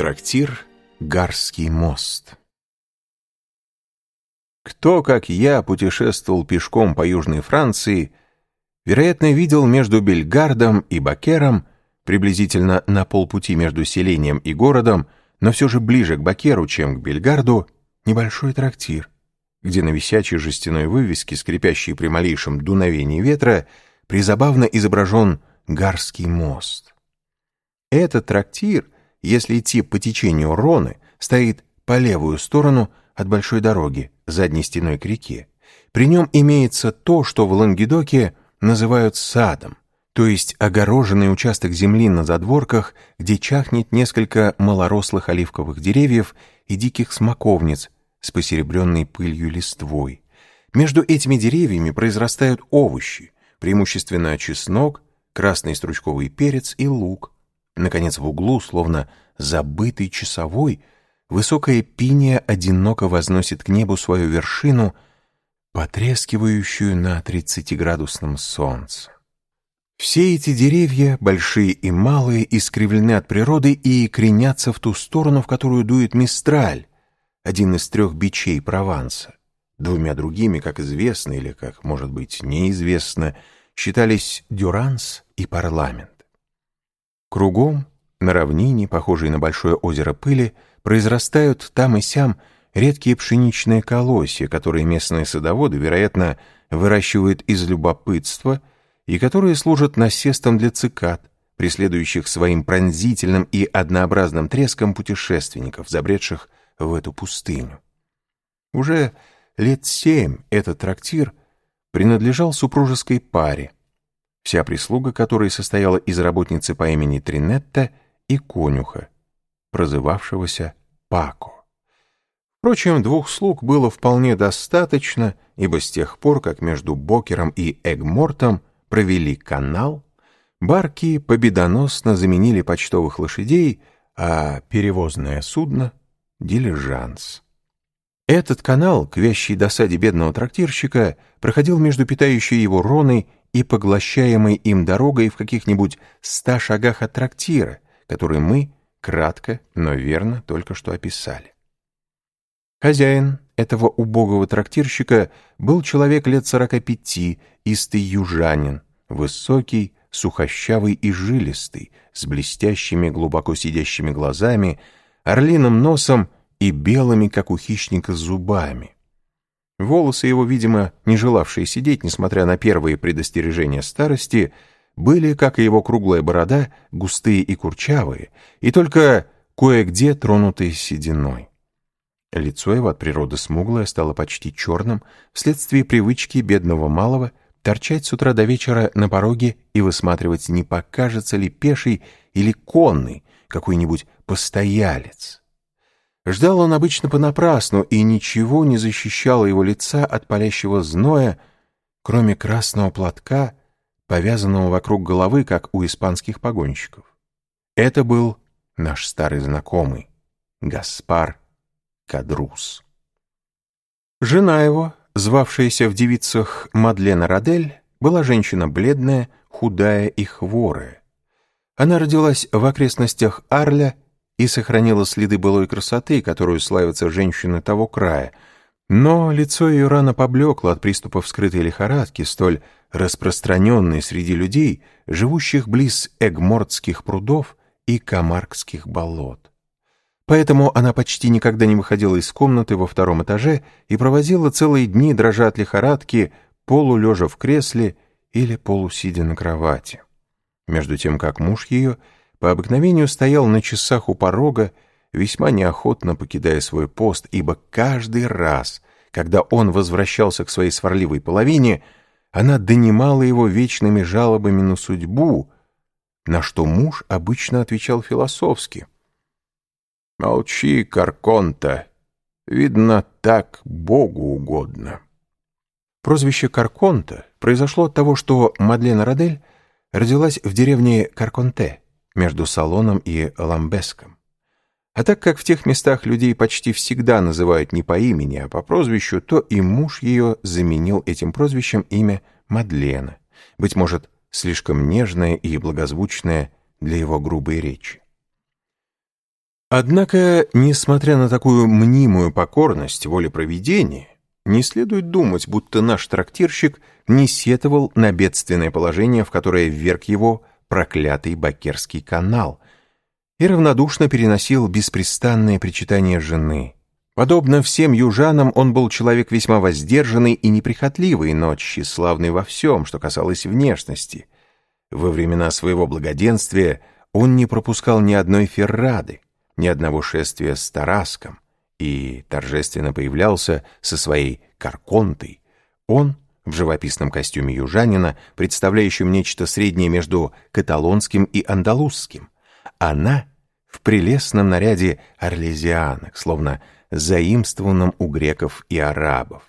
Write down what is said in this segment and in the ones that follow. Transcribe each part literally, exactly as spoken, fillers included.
Трактир «Гарский мост». Кто, как я, путешествовал пешком по Южной Франции, вероятно, видел между Бельгардом и Бакером, приблизительно на полпути между селением и городом, но все же ближе к Бакеру, чем к Бельгарду, небольшой трактир, где на висячей жестяной вывеске, скрипящей при малейшем дуновении ветра, призабавно изображен Гарский мост. Этот трактир, если идти по течению Роны, стоит по левую сторону от большой дороги, задней стеной к реке. При нем имеется то, что в Лангедоке называют садом, то есть огороженный участок земли на задворках, где чахнет несколько малорослых оливковых деревьев и диких смоковниц с посеребренной пылью листвой. Между этими деревьями произрастают овощи, преимущественно чеснок, красный стручковый перец и лук. Наконец, в углу, словно забытый часовой, высокая пиния одиноко возносит к небу свою вершину, потрескивающую на тридцатиградусном солнце. Все эти деревья, большие и малые, искривлены от природы и кренятся в ту сторону, в которую дует мистраль, один из трех бичей Прованса. Двумя другими, как известно или, как, может быть, неизвестно, считались Дюранс и Парламент. Кругом, на равнине, похожей на большое озеро пыли, произрастают там и сям редкие пшеничные колосья, которые местные садоводы, вероятно, выращивают из любопытства и которые служат насестом для цикад, преследующих своим пронзительным и однообразным треском путешественников, забредших в эту пустыню. Уже лет семь этот трактир принадлежал супружеской паре, вся прислуга которой состояла из работницы по имени Тринетта и конюха, прозывавшегося Пако. Впрочем, двух слуг было вполне достаточно, ибо с тех пор, как между Бокером и Эгмортом провели канал, барки победоносно заменили почтовых лошадей, а перевозное судно — дилижанс. Этот канал, к вящей досаде бедного трактирщика, проходил между питающей его Роной и поглощаемой им дорогой в каких-нибудь ста шагах от трактира, который мы кратко, но верно только что описали. Хозяин этого убогого трактирщика был человек лет сорока пяти, истый южанин, высокий, сухощавый и жилистый, с блестящими, глубоко сидящими глазами, орлиным носом и белыми, как у хищника, зубами. Волосы его, видимо, не желавшие сидеть, несмотря на первые предостережения старости, были, как и его круглая борода, густые и курчавые, и только кое-где тронутые сединой. Лицо его от природы смуглое стало почти черным вследствие привычки бедного малого торчать с утра до вечера на пороге и высматривать, не покажется ли пеший или конный какой-нибудь постоялец. Ждал он обычно понапрасну, и ничего не защищало его лица от палящего зноя, кроме красного платка, повязанного вокруг головы, как у испанских погонщиков. Это был наш старый знакомый, Гаспар Кадрус. Жена его, звавшаяся в девицах Мадлена Радель, была женщина бледная, худая и хворая. Она родилась в окрестностях Арля и сохранила следы былой красоты, которую славятся женщины того края, но лицо ее рано поблекло от приступов скрытой лихорадки, столь распространенной среди людей, живущих близ Эгмортских прудов и Камаркских болот. Поэтому она почти никогда не выходила из комнаты во втором этаже и проводила целые дни, дрожа от лихорадки, полулежа в кресле или полусидя на кровати. Между тем, как муж ее по обыкновению стоял на часах у порога, весьма неохотно покидая свой пост, ибо каждый раз, когда он возвращался к своей сварливой половине, она донимала его вечными жалобами на судьбу, на что муж обычно отвечал философски: «Молчи, Карконта, видно, так Богу угодно». Прозвище Карконта произошло от того, что Мадлена Радель родилась в деревне Карконте, между Салоном и Ламбеском. А так как в тех местах людей почти всегда называют не по имени, а по прозвищу, то и муж ее заменил этим прозвищем имя Мадлена, быть может, слишком нежное и благозвучное для его грубой речи. Однако, несмотря на такую мнимую покорность воле провидения, не следует думать, будто наш трактирщик не сетовал на бедственное положение, в которое вверг его проклятый Баккерский канал, и равнодушно переносил беспрестанные причитания жены. Подобно всем южанам, он был человек весьма воздержанный и неприхотливый, но тщеславный во всем, что касалось внешности. Во времена своего благоденствия он не пропускал ни одной феррады, ни одного шествия с Тараском, и торжественно появлялся со своей карконтой. Он в живописном костюме южанина, представляющем нечто среднее между каталонским и андалузским. Она в прелестном наряде орлезианок, словно заимствованном у греков и арабов.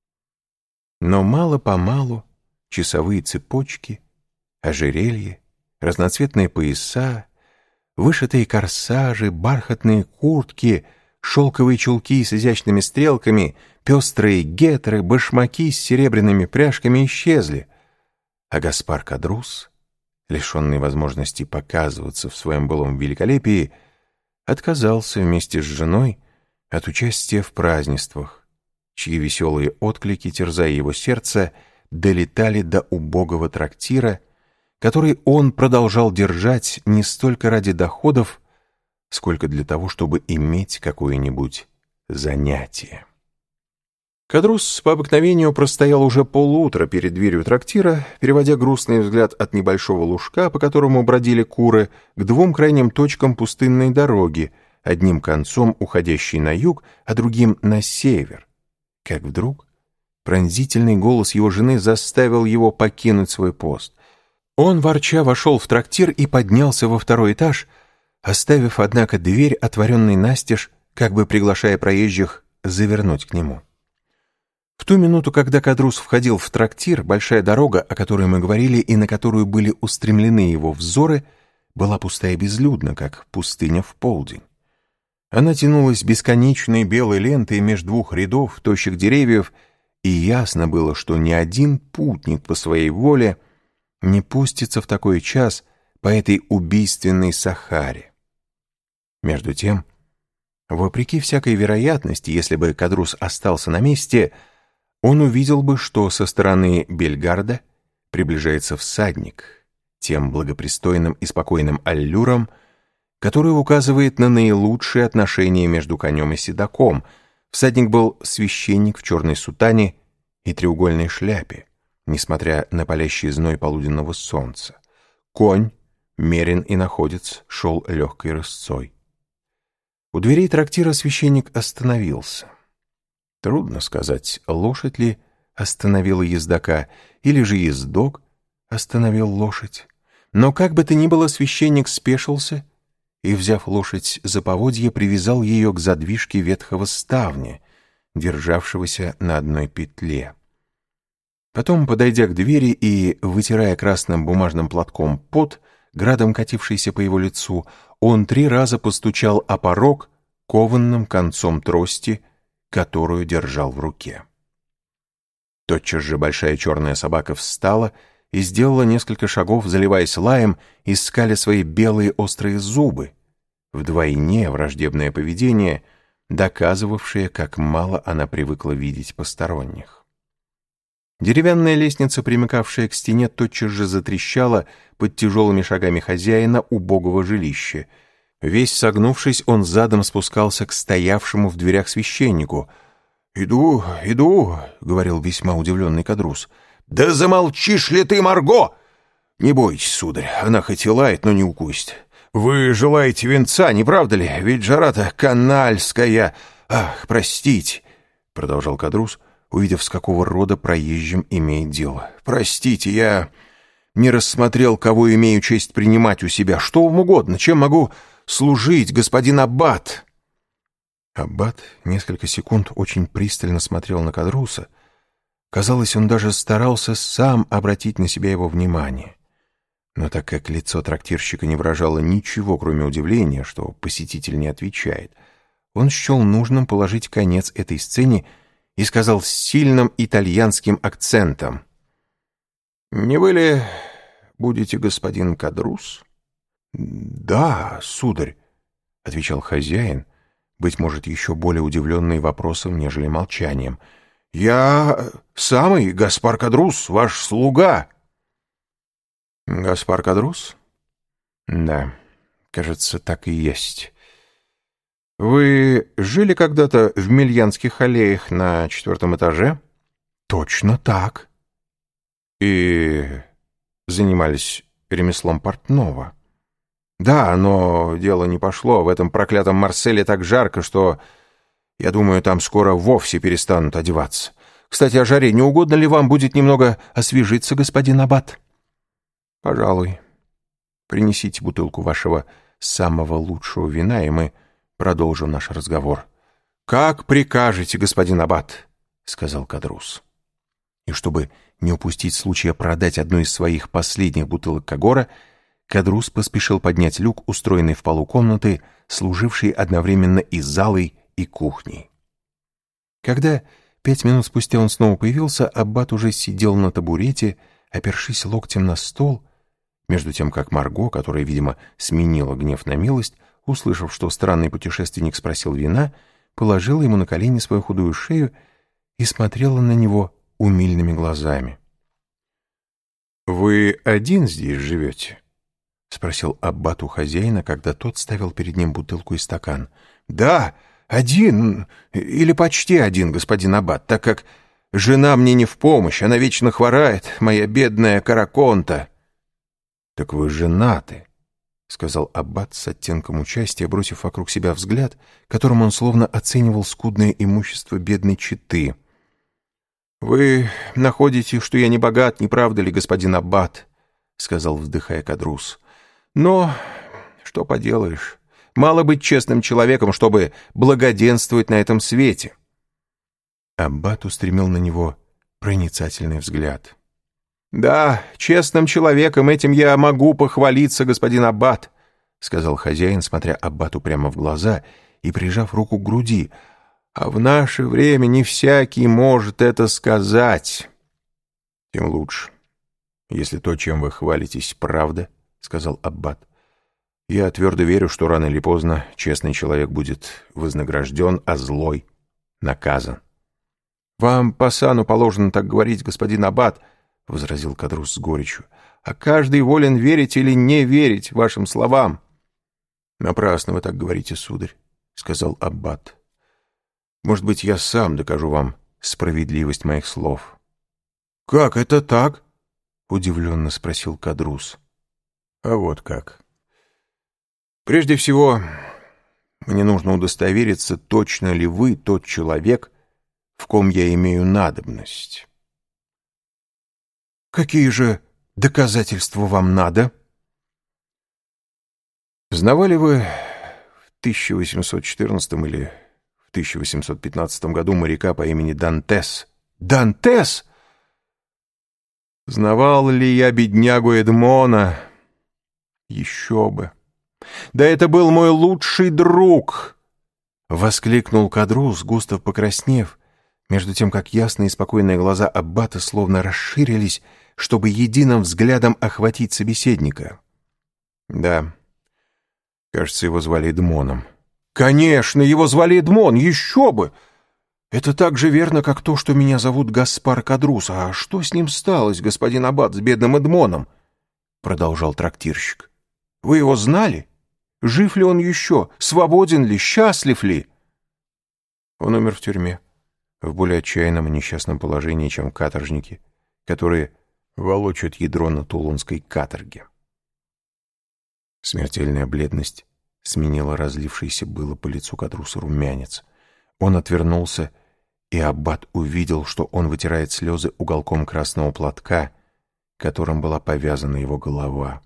Но мало-помалу часовые цепочки, ожерелья, разноцветные пояса, вышитые корсажи, бархатные куртки, шелковые чулки с изящными стрелками, пестрые гетры, башмаки с серебряными пряжками исчезли, а Гаспар Кадрус, лишенный возможности показываться в своем былом великолепии, отказался вместе с женой от участия в празднествах, чьи веселые отклики, терзая его сердце, долетали до убогого трактира, который он продолжал держать не столько ради доходов, сколько для того, чтобы иметь какое-нибудь занятие. Кадрус по обыкновению простоял уже полутра перед дверью трактира, переводя грустный взгляд от небольшого лужка, по которому бродили куры, к двум крайним точкам пустынной дороги, одним концом уходящей на юг, а другим на север. Как вдруг пронзительный голос его жены заставил его покинуть свой пост. Он, ворча, вошел в трактир и поднялся во второй этаж, оставив, однако, дверь, отворенной настежь, как бы приглашая проезжих завернуть к нему. В ту минуту, когда Кадрус входил в трактир, большая дорога, о которой мы говорили и на которую были устремлены его взоры, была пуста и безлюдна, как пустыня в полдень. Она тянулась бесконечной белой лентой между двух рядов тощих деревьев, и ясно было, что ни один путник по своей воле не пустится в такой час по этой убийственной Сахаре. Между тем, вопреки всякой вероятности, если бы Кадрус остался на месте, он увидел бы, что со стороны Бельгарда приближается всадник, тем благопристойным и спокойным аллюром, который указывает на наилучшие отношения между конем и седаком. Всадник был священник в черной сутане и треугольной шляпе, несмотря на палящий зной полуденного солнца. Конь, мерен и находец, шел легкой рысцой. У дверей трактира священник остановился. Трудно сказать, лошадь ли остановила ездока, или же ездок остановил лошадь. Но как бы то ни было, священник спешился и, взяв лошадь за поводье, привязал ее к задвижке ветхого ставня, державшегося на одной петле. Потом, подойдя к двери и, вытирая красным бумажным платком пот, градом катившийся по его лицу, он три раза постучал о порог кованным концом трости, которую держал в руке. Тотчас же большая черная собака встала и сделала несколько шагов, заливаясь лаем и скаля свои белые острые зубы, вдвойне враждебное поведение, доказывавшее, как мало она привыкла видеть посторонних. Деревянная лестница, примыкавшая к стене, тотчас же затрещала под тяжелыми шагами хозяина убогого жилища. Весь согнувшись, он задом спускался к стоявшему в дверях священнику. «Иду, иду», — говорил весьма удивленный Кадрус. «Да замолчишь ли ты, Марго!» «Не бойтесь, сударь, она хоть и лает, но не укусит. Вы желаете венца, не правда ли? Ведь жара-то канальская. Ах, простите», — продолжал Кадрус, увидев, с какого рода проезжим имеет дело. «Простите, я не рассмотрел, кого имею честь принимать у себя. Что вам угодно, чем могу служить, господин аббат?» Аббат несколько секунд очень пристально смотрел на Кадруса. Казалось, он даже старался сам обратить на себя его внимание. Но так как лицо трактирщика не выражало ничего, кроме удивления, что посетитель не отвечает, он счел нужным положить конец этой сцене и сказал с сильным итальянским акцентом: «Не вы ли будете господин Кадрус?» «Да, сударь», отвечал хозяин, быть может, еще более удивленный вопросом, нежели молчанием. «Я самый, Гаспар Кадрус, ваш слуга». «Гаспар Кадрус? Да, кажется, так и есть. Вы жили когда-то в Мильянских аллеях на четвертом этаже?» «Точно так». «И занимались ремеслом портного?» «Да, но дело не пошло. В этом проклятом Марселе так жарко, что, я думаю, там скоро вовсе перестанут одеваться. Кстати, о жаре. Не угодно ли вам будет немного освежиться, господин аббат?» «Пожалуй. Принесите бутылку вашего самого лучшего вина, и мы продолжим наш разговор». «Как прикажете, господин аббат», — сказал Кадрус. И чтобы не упустить случая продать одну из своих последних бутылок Кагора, Кадрус поспешил поднять люк, устроенный в полу комнаты, служивший одновременно и залой, и кухней. Когда пять минут спустя он снова появился, аббат уже сидел на табурете, опершись локтем на стол, между тем как Марго, которая, видимо, сменила гнев на милость, услышав, что странный путешественник спросил вина, положила ему на колени свою худую шею и смотрела на него умильными глазами. «Вы один здесь живете?» — спросил аббат у хозяина, когда тот ставил перед ним бутылку и стакан. «Да, один, или почти один, господин аббат, так как жена мне не в помощь, она вечно хворает, моя бедная Караконта». «Так вы женаты», — сказал аббат с оттенком участия, бросив вокруг себя взгляд, которым он словно оценивал скудное имущество бедной четы. «Вы находите, что я не богат, не правда ли, господин аббат?» — сказал, вздыхая Кадрус. «Но что поделаешь, мало быть честным человеком, чтобы благоденствовать на этом свете». Аббат устремил на него проницательный взгляд. «Да, честным человеком, этим я могу похвалиться, господин аббат», — сказал хозяин, смотря аббату прямо в глаза и прижав руку к груди. «А в наше время не всякий может это сказать». «Тем лучше, если то, чем вы хвалитесь, правда», — сказал аббат. «Я твердо верю, что рано или поздно честный человек будет вознагражден, а злой наказан». «Вам по сану положено так говорить, господин аббат», — возразил Кадрус с горечью, «а каждый волен верить или не верить вашим словам». «Напрасно вы так говорите, сударь», — сказал аббат. «Может быть, я сам докажу вам справедливость моих слов». «Как это так?» — удивленно спросил Кадрус. «А вот как. Прежде всего, мне нужно удостовериться, точно ли вы тот человек, в ком я имею надобность». «Какие же доказательства вам надо?» «Знавали вы в тысяча восемьсот четырнадцатом или в тысяча восемьсот пятнадцатом году моряка по имени Дантес?» «Дантес?» «Знавал ли я беднягу Эдмона?» «Еще бы! Да это был мой лучший друг!» — воскликнул Кадрус, густо покраснев, между тем как ясные и спокойные глаза аббата словно расширились, чтобы единым взглядом охватить собеседника. «Да, кажется, его звали Эдмоном». «Конечно, его звали Эдмон, еще бы! Это так же верно, как то, что меня зовут Гаспар Кадрус. А что с ним сталось, господин аббат, с бедным Эдмоном?» — продолжал трактирщик. «Вы его знали? Жив ли он еще? Свободен ли? Счастлив ли?» «Он умер в тюрьме, в более отчаянном и несчастном положении, чем каторжники, которые волочат ядро на тулонской каторге». Смертельная бледность сменила разлившийся было по лицу Кадруса румянец. Он отвернулся, и аббат увидел, что он вытирает слезы уголком красного платка, которым была повязана его голова.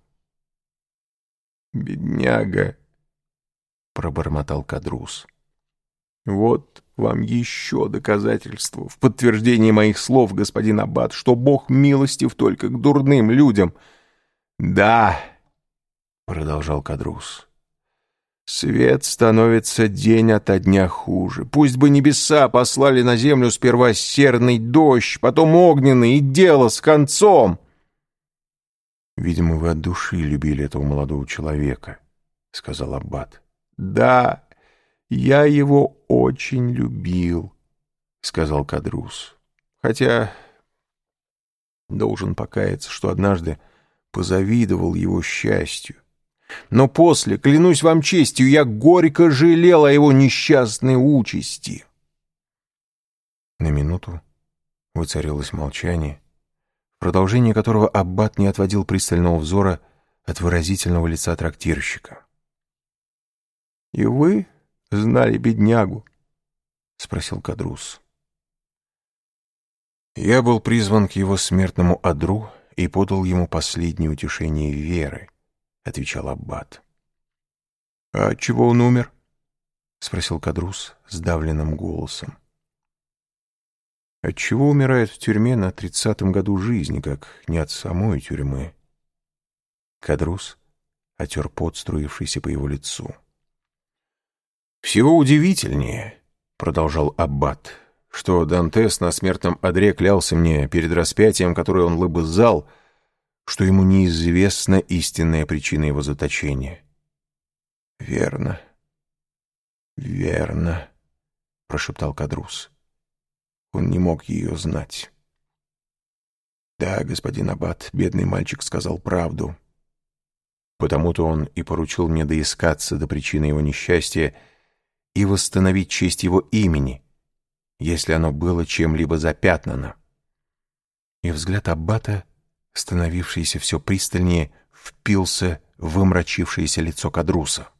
«Бедняга!» — пробормотал Кадрус. «Вот вам еще доказательство в подтверждение моих слов, господин аббат, что Бог милостив только к дурным людям». «Да!» — продолжал Кадрус. «Свет становится день ото дня хуже. Пусть бы небеса послали на землю сперва серный дождь, потом огненный, и дело с концом». «Видимо, вы от души любили этого молодого человека», — сказал аббат. Да, я его очень любил, — сказал Кадрус. Хотя должен покаяться, что однажды позавидовал его счастью. Но после, клянусь вам честью, я горько жалел о его несчастной участи. На минуту воцарилось молчание, в продолжении которого аббат не отводил пристального взора от выразительного лица трактирщика. — И вы знали беднягу? — спросил Кадрус. — Я был призван к его смертному одру и подал ему последнее утешение веры, — отвечал аббат. — А от чего он умер? — спросил Кадрус сдавленным голосом. — Отчего умирает в тюрьме на тридцатом году жизни, как не от самой тюрьмы? Кадрус отер пот, струившийся по его лицу. — Всего удивительнее, — продолжал аббат, — что Дантес на смертном одре клялся мне перед распятием, которое он лобызал, что ему неизвестна истинная причина его заточения. — Верно, верно, — прошептал Кадрус. Он не мог ее знать. Да, господин аббат, бедный мальчик сказал правду. Потому-то он и поручил мне доискаться до причины его несчастья и восстановить честь его имени, если оно было чем-либо запятнано. И взгляд аббата, становившийся все пристальнее, впился в вымрачившееся лицо Кадруса.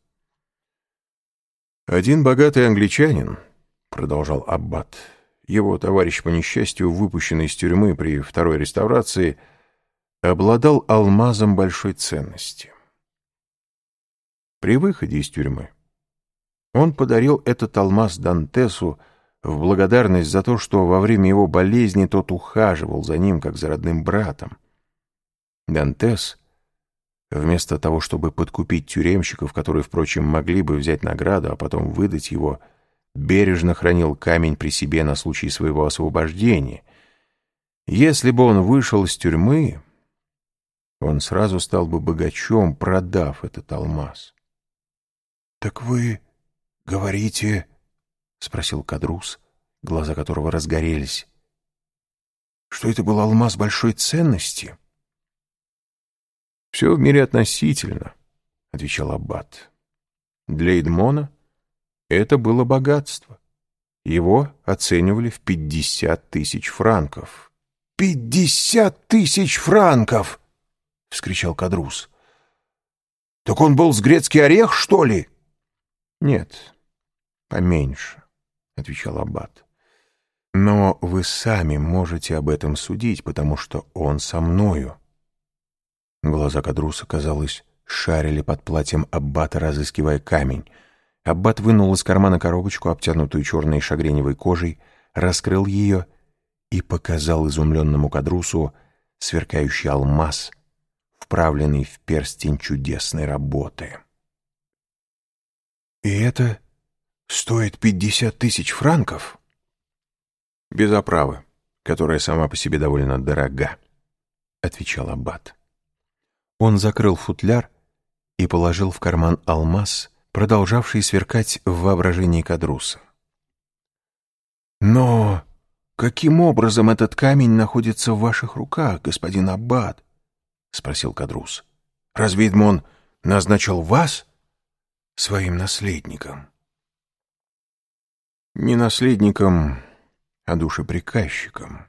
«Один богатый англичанин, — продолжал аббат, — его товарищ по несчастью, выпущенный из тюрьмы при второй реставрации, обладал алмазом большой ценности. При выходе из тюрьмы он подарил этот алмаз Дантесу в благодарность за то, что во время его болезни тот ухаживал за ним, как за родным братом. Дантес, вместо того, чтобы подкупить тюремщиков, которые, впрочем, могли бы взять награду, а потом выдать его, бережно хранил камень при себе на случай своего освобождения. Если бы он вышел из тюрьмы, он сразу стал бы богачом, продав этот алмаз. — Так вы говорите, — спросил Кадрус, глаза которого разгорелись, — что это был алмаз большой ценности? — Все в мире относительно, — отвечал аббат. Для Эдмона это было богатство. Его оценивали в пятьдесят тысяч франков. — Пятьдесят тысяч франков! — вскричал Кадрус. — Так он был с грецкий орех, что ли? — Нет, поменьше, — отвечал аббат. — Но вы сами можете об этом судить, потому что он со мною. Глаза Кадруса, казалось, шарили под платьем аббата, разыскивая камень. Аббат вынул из кармана коробочку, обтянутую черной шагреневой кожей, раскрыл ее и показал изумленному Кадрусу сверкающий алмаз, вправленный в перстень чудесной работы. — И это стоит пятьдесят тысяч франков? — Без оправы, которая сама по себе довольно дорога, — отвечал аббат. Он закрыл футляр и положил в карман алмаз, продолжавший сверкать в воображении Кадруса. «Но каким образом этот камень находится в ваших руках, господин аббат?» — спросил Кадрус. «Разве Эдмон назначил вас своим наследником?» «Не наследником, а душеприказчиком.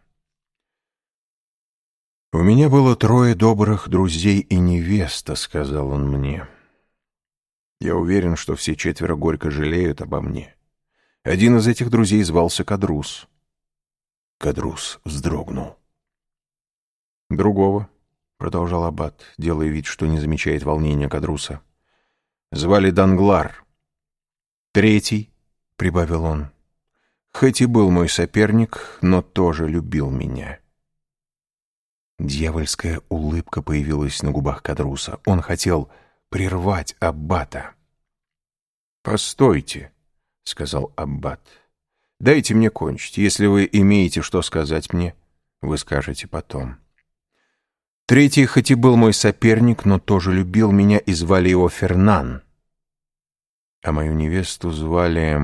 У меня было трое добрых друзей и невеста», — сказал он мне. «Я уверен, что все четверо горько жалеют обо мне. Один из этих друзей звался Кадрус». Кадрус вздрогнул. «Другого», — продолжал аббат, делая вид, что не замечает волнения Кадруса, — «звали Данглар. Третий», — прибавил он, — «хоть и был мой соперник, но тоже любил меня». Дьявольская улыбка появилась на губах Кадруса. Он хотел прервать аббата. «Постойте», — сказал аббат, — «дайте мне кончить. Если вы имеете что сказать мне, вы скажете потом. Третий, хоть и был мой соперник, но тоже любил меня, и звали его Фернан. А мою невесту звали...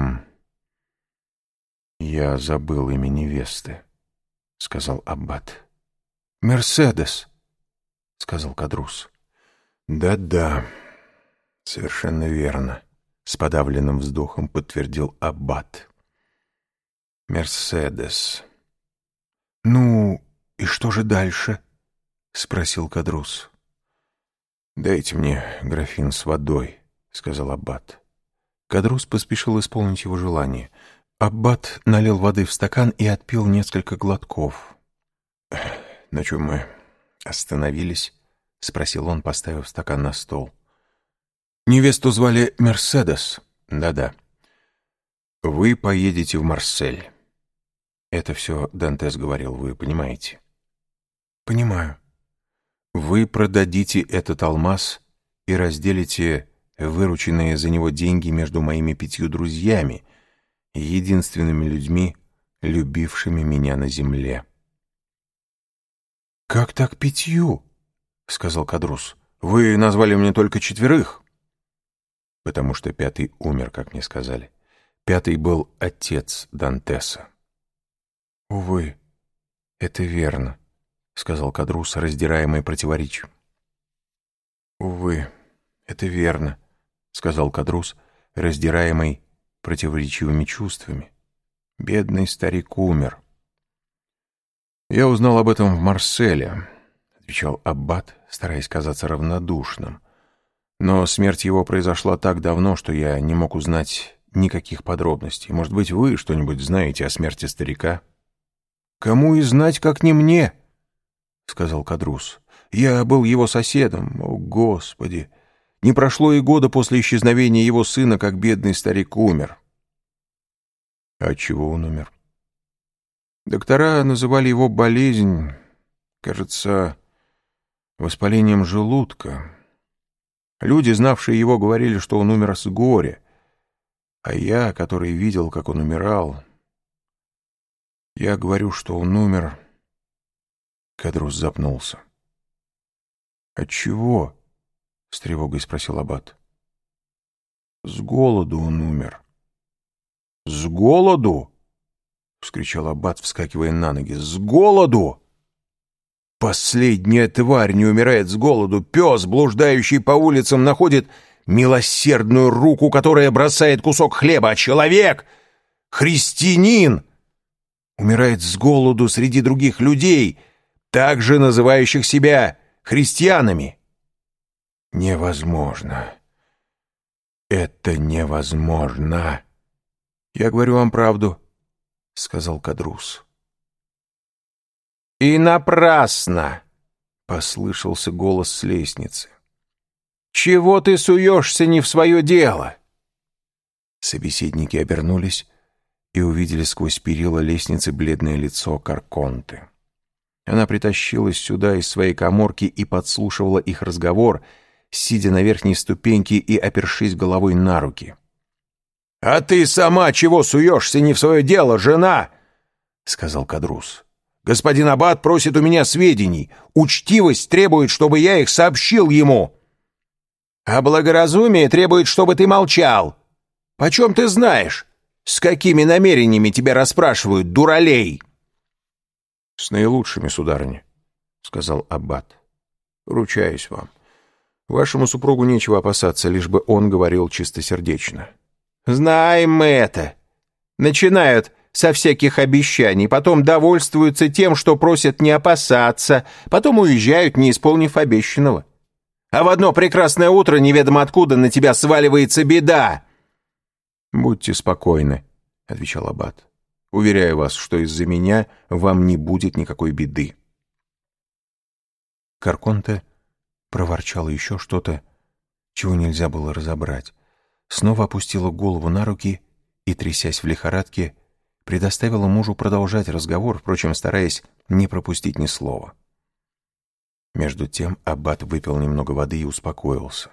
Я забыл имя невесты, — сказал аббат. «Мерседес», — сказал Кадрус. «Да-да, совершенно верно», — с подавленным вздохом подтвердил аббат. «Мерседес». «Ну, и что же дальше?» — спросил Кадрус. «Дайте мне графин с водой», — сказал аббат. Кадрус поспешил исполнить его желание. Аббат налил воды в стакан и отпил несколько глотков. «На чем мы остановились?» — спросил он, поставив стакан на стол. «Невесту звали Мерседес». «Да-да. Вы поедете в Марсель». Это все Дантес говорил, вы понимаете? «Понимаю». «Вы продадите этот алмаз и разделите вырученные за него деньги между моими пятью друзьями, единственными людьми, любившими меня на земле». «Как так пятью?» — сказал Кадрус. «Вы назвали мне только четверых». «Потому что пятый умер, как мне сказали. Пятый был отец Дантеса». «Увы, это верно», — сказал Кадрус, раздираемый противоречием. «Увы, это верно», — сказал Кадрус, раздираемый противоречивыми чувствами. «Бедный старик умер». «Я узнал об этом в Марселе», — отвечал аббат, стараясь казаться равнодушным. «Но смерть его произошла так давно, что я не мог узнать никаких подробностей. Может быть, вы что-нибудь знаете о смерти старика?» «Кому и знать, как не мне», — сказал Кадрус. «Я был его соседом. О, Господи! Не прошло и года после исчезновения его сына, как бедный старик умер». «А от чего он умер?» «Доктора называли его болезнь, кажется, воспалением желудка. Люди, знавшие его, говорили, что он умер с горя, а я, который видел, как он умирал, я говорю, что он умер...» Кадрус запнулся. «От чего?» — с тревогой спросил аббат. «С голоду он умер». «С голоду?» — вскричал аббат, вскакивая на ноги. «С голоду? Последняя тварь не умирает с голоду. Пес, блуждающий по улицам, находит милосердную руку, которая бросает кусок хлеба, а человек, христианин, умирает с голоду среди других людей, также называющих себя христианами. Невозможно. Это невозможно. Я говорю вам правду, — сказал Кадрус. «И напрасно!» — послышался голос с лестницы. «Чего ты суешься не в свое дело?» Собеседники обернулись и увидели сквозь перила лестницы бледное лицо Карконты. Она притащилась сюда из своей каморки и подслушивала их разговор, сидя на верхней ступеньке и опершись головой на руки. «А ты сама чего суешься не в свое дело, жена?» — сказал Кадрус. «Господин аббат просит у меня сведений. Учтивость требует, чтобы я их сообщил ему. А благоразумие требует, чтобы ты молчал. Почем ты знаешь, с какими намерениями тебя расспрашивают, дуралей?» «С наилучшими, сударыня», — сказал аббат. «Ручаюсь вам. Вашему супругу нечего опасаться, лишь бы он говорил чистосердечно». «Знаем мы это. Начинают со всяких обещаний, потом довольствуются тем, что просят не опасаться, потом уезжают, не исполнив обещанного. А в одно прекрасное утро неведомо откуда на тебя сваливается беда». «Будьте спокойны», — отвечал аббат. «Уверяю вас, что из-за меня вам не будет никакой беды». Карконте проворчала еще что-то, чего нельзя было разобрать, снова опустила голову на руки и, трясясь в лихорадке, предоставила мужу продолжать разговор, впрочем, стараясь не пропустить ни слова. Между тем аббат выпил немного воды и успокоился.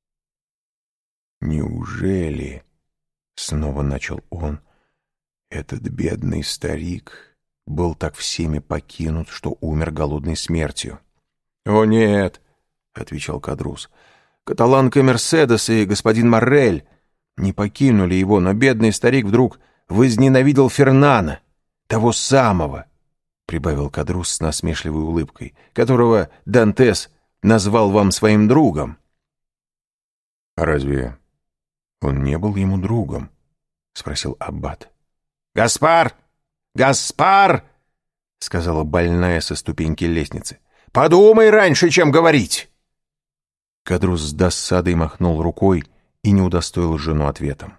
«Неужели, — снова начал он, — этот бедный старик был так всеми покинут, что умер голодной смертью?» «О, нет, — отвечал Кадрус, — каталанка Мерседес и господин Моррель не покинули его, но бедный старик вдруг возненавидел Фернана, того самого, — прибавил Кадрус с насмешливой улыбкой, — которого Дантес назвал вам своим другом. — А разве он не был ему другом? — спросил аббат. — Гаспар! Гаспар! — сказала больная со ступеньки лестницы. — Подумай раньше, чем говорить! Кадрус с досадой махнул рукой и не удостоил жену ответом.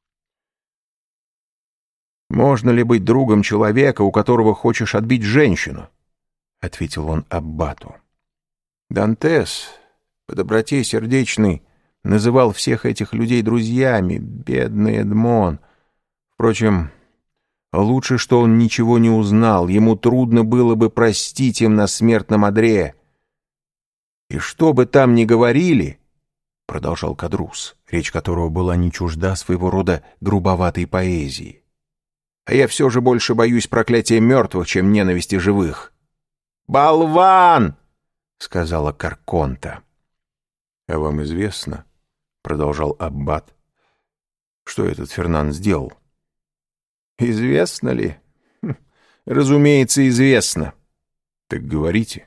«Можно ли быть другом человека, у которого хочешь отбить женщину?» — ответил он аббату. Дантес, по доброте сердечной, называл всех этих людей друзьями, бедный Эдмон. Впрочем, лучше, что он ничего не узнал, ему трудно было бы простить им на смертном одре. «И что бы там ни говорили, — продолжал Кадрус, речь которого была не чужда своего рода грубоватой поэзии, — а я все же больше боюсь проклятия мертвых, чем ненависти живых». «Болван!» — сказала Карконта. «А вам известно, — продолжал аббат, — что этот Фернан сделал?» «Известно ли? Хм, разумеется, известно». «Так говорите».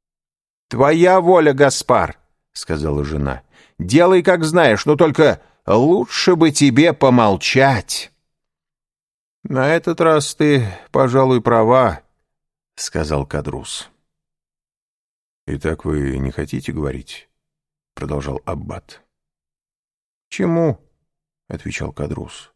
«Твоя воля, Гаспар, — сказала жена. — Делай, как знаешь, но только лучше бы тебе помолчать». «На этот раз ты, пожалуй, права, — сказал Кадрус. «Итак, вы не хотите говорить?» — продолжал аббат. «Чему?» — отвечал Кадрус.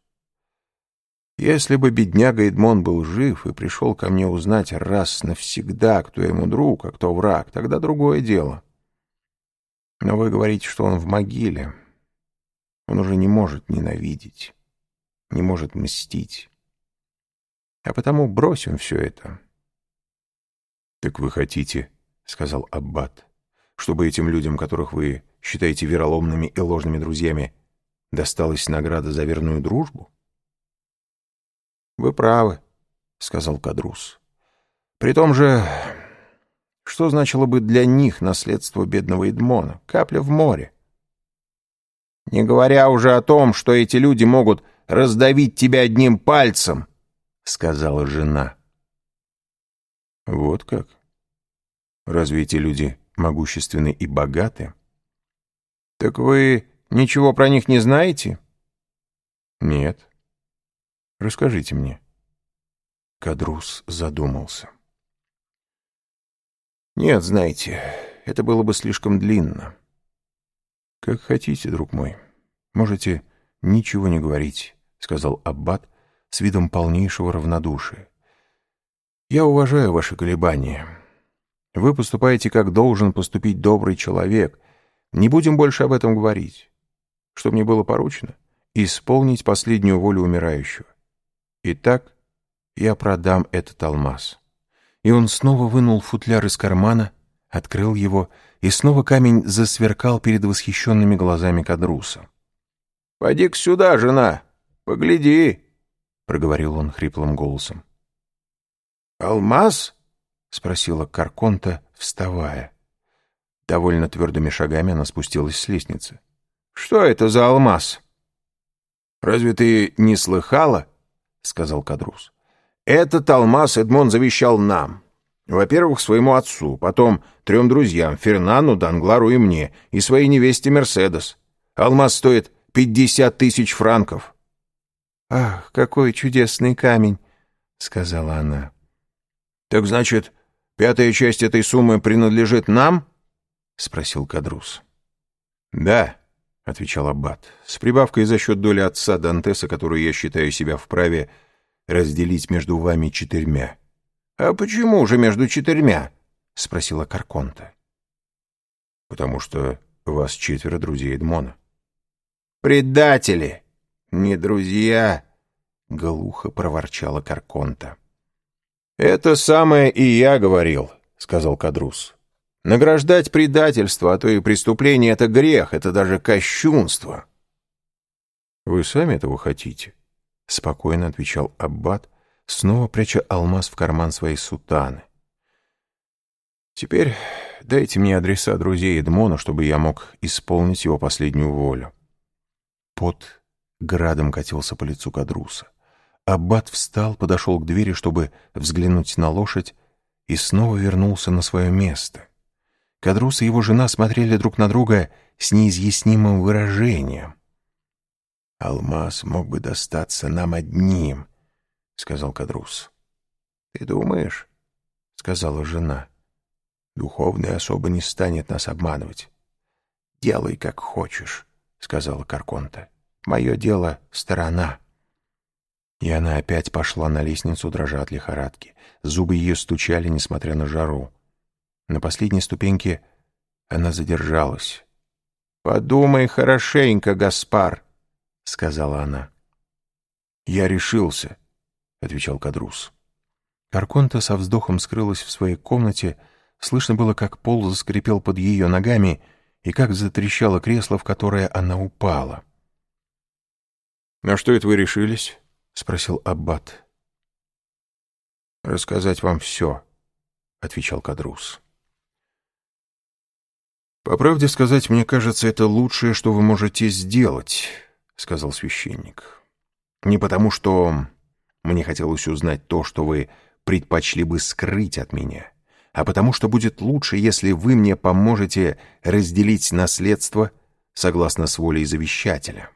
«Если бы бедняга Эдмон был жив и пришел ко мне узнать раз навсегда, кто ему друг, а кто враг, тогда другое дело. Но вы говорите, что он в могиле. Он уже не может ненавидеть, не может мстить. А потому бросим все это». «Так вы хотите, — сказал аббат, — чтобы этим людям, которых вы считаете вероломными и ложными друзьями, досталась награда за верную дружбу?» «Вы правы, — сказал Кадрус. При том же, что значило бы для них наследство бедного Эдмона? Капля в море. Не говоря уже о том, что эти люди могут раздавить тебя одним пальцем, — сказала жена. «Вот как? Разве эти люди могущественны и богаты?» «Так вы ничего про них не знаете?» «Нет. Расскажите мне». Кадрус задумался. «Нет, знаете, это было бы слишком длинно». «Как хотите, друг мой. Можете ничего не говорить», — сказал аббат с видом полнейшего равнодушия. «Я уважаю ваши колебания. Вы поступаете, как должен поступить добрый человек. Не будем больше об этом говорить. Что мне было поручено? Исполнить последнюю волю умирающего. Итак, я продам этот алмаз». И он снова вынул футляр из кармана, открыл его, и снова камень засверкал перед восхищенными глазами Кадруса. «Поди-ка сюда, жена, погляди», — проговорил он хриплым голосом. «Алмаз?» — спросила Карконта, вставая. Довольно твердыми шагами она спустилась с лестницы. «Что это за алмаз?» «Разве ты не слыхала?» — сказал Кадрус. «Этот алмаз Эдмон завещал нам. Во-первых, своему отцу, потом трем друзьям, Фернану, Данглару и мне, и своей невесте Мерседес. Алмаз стоит пятьдесят тысяч франков». «Ах, какой чудесный камень!» — сказала она. «Так значит, пятая часть этой суммы принадлежит нам?» — спросил Кадрус. «Да», — отвечал аббат, — «с прибавкой за счет доли отца Дантеса, которую я считаю себя вправе разделить между вами четырьмя». «А почему же между четырьмя?» — спросила Карконта. «Потому что вас четверо друзей Эдмона». «Предатели! Не друзья!» — глухо проворчала Карконта. «Это самое и я говорил», — сказал Кадрус. «Награждать предательство, а то и преступление — это грех, это даже кощунство». «Вы сами этого хотите?» — спокойно отвечал аббат, снова пряча алмаз в карман своей сутаны. «Теперь дайте мне адреса друзей Эдмона, чтобы я мог исполнить его последнюю волю». Пот градом катился по лицу Кадруса. Аббат встал, подошел к двери, чтобы взглянуть на лошадь, и снова вернулся на свое место. Кадрус и его жена смотрели друг на друга с неизъяснимым выражением. «Алмаз мог бы достаться нам одним», — сказал Кадрус. «Ты думаешь?» — сказала жена. «Духовная особа не станет нас обманывать». «Делай, как хочешь», — сказала Карконта. «Мое дело — сторона». И она опять пошла на лестницу, дрожа от лихорадки. Зубы ее стучали, несмотря на жару. На последней ступеньке она задержалась. «Подумай хорошенько, Гаспар», — сказала она. «Я решился», — отвечал Кадрус. Карконта со вздохом скрылась в своей комнате. Слышно было, как пол заскрипел под ее ногами и как затрещало кресло, в которое она упала. «На что это вы решились?» — спросил Аббат. «Рассказать вам все», — отвечал Кадрус. «По правде сказать, мне кажется, это лучшее, что вы можете сделать», — сказал священник. «Не потому, что мне хотелось узнать то, что вы предпочли бы скрыть от меня, а потому что будет лучше, если вы мне поможете разделить наследство согласно с волей завещателя».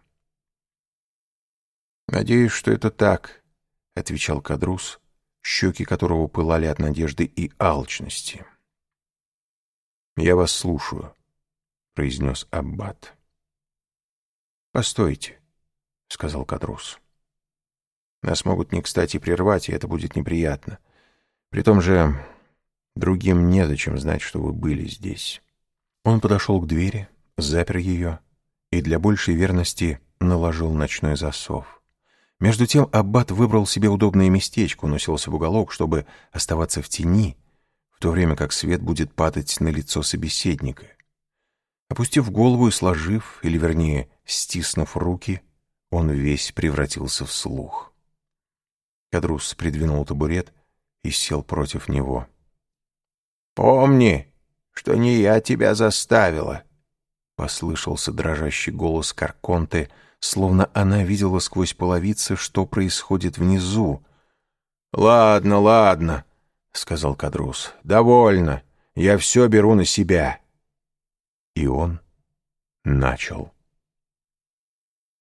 «Надеюсь, что это так», — отвечал Кадрус, щеки которого пылали от надежды и алчности. «Я вас слушаю», — произнес Аббат. «Постойте», — сказал Кадрус. «Нас могут не кстати прервать, и это будет неприятно. При том же другим незачем знать, что вы были здесь». Он подошел к двери, запер ее и для большей верности наложил ночной засов. Между тем Аббат выбрал себе удобное местечко, он уселся в уголок, чтобы оставаться в тени, в то время как свет будет падать на лицо собеседника. Опустив голову и сложив, или вернее стиснув руки, он весь превратился в слух. Кадрус придвинул табурет и сел против него. «Помни, что не я тебя заставила», — послышался дрожащий голос Карконты, словно она видела сквозь половицы, что происходит внизу. «Ладно, ладно», — сказал Кадрус, — «довольно, я все беру на себя». И он начал.